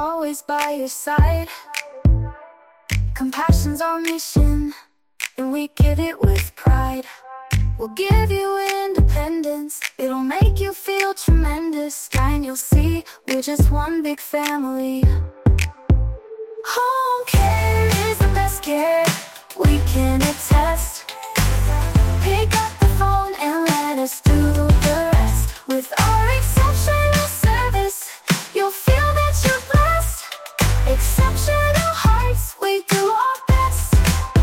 always by your side. Compassion's our mission, and we give it with pride. We'll give you independence, it'll make you feel tremendous. And you'll see, we're just one big family. Home care is the best care, we can attest. Pick up the phone and let us do the rest. With our exceptional service, you'll feel that you're blessed. Exceptional hearts, we do our best.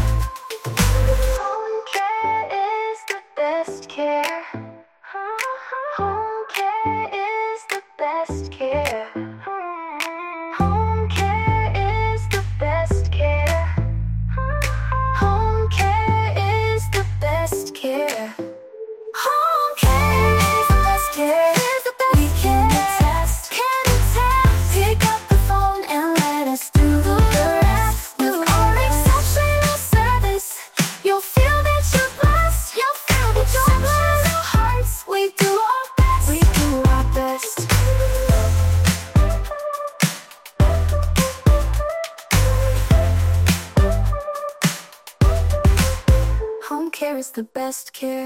Home care is the best care. Home care is the best care. Home care is the best care. Home care is the best care. Home care is the best care. We can attest. Pick up the phone and let us do the rest. With our exceptional service, you'll feel that you're blessed. You'll feel that you're blessed. Our hearts, we do our best. We do our best. Home care is the best care.